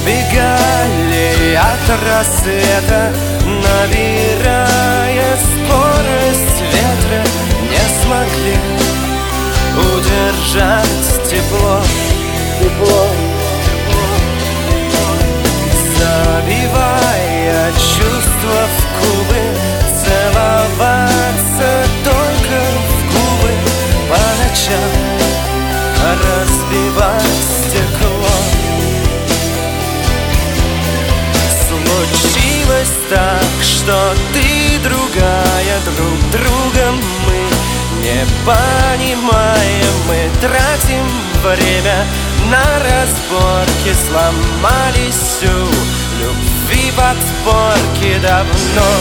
Убегали от рассвета, набирая скорость ветра, не смогли удержать тепло. Забивая чувства в кубы, целоваться только в губы, по ночам разбивать стекло. Случилось так, что ты другая, друг друга мы не понимаем. Мы тратим время на разборки, сломались всю любви подпорки давно.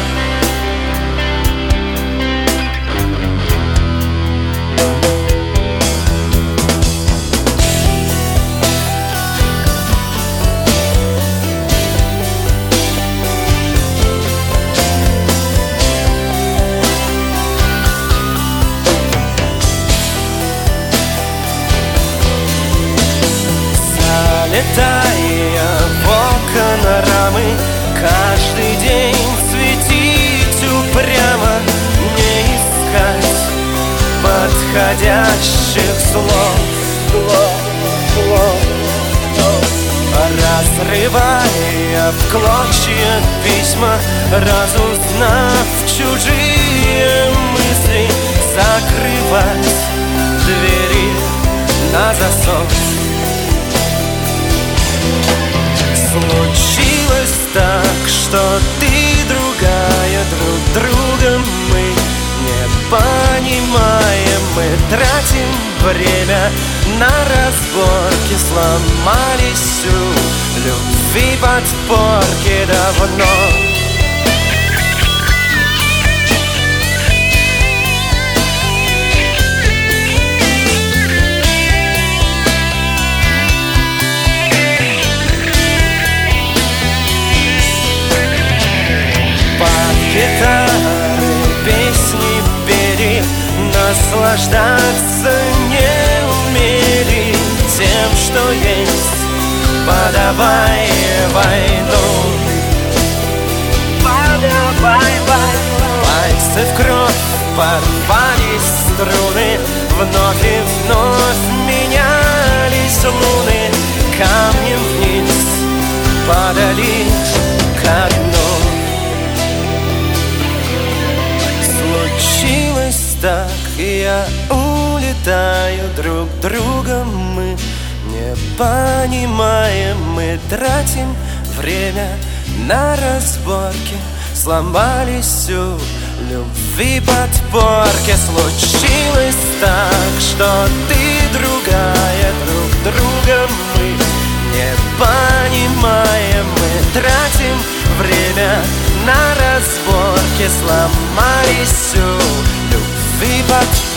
Летая в окна рамы, каждый день светить упрямо, не искать подходящих слов. Разрывая в клочья письма, разузнав чужие мысли, закрывать двери на засов. Случилось так, что ты другая, друг друга мы не понимаем. Мы тратим время на разборки, сломались всю любви подпорки давно. Гитары песни пели, наслаждаться не умели тем, что есть, подавай войну. Подавай войну. Пальцы в кровь порвались струны, вновь и вновь менялись луны, камнем вниз падали ко дну. Случилось так, я улетаю, друг друга мы не понимаем. Мы тратим время на разборки, сломались всю любви подпорки. Случилось так, что ты другая, друг друга мы не понимаем. Мы тратим время на разборки, сломались всю любви подпорки.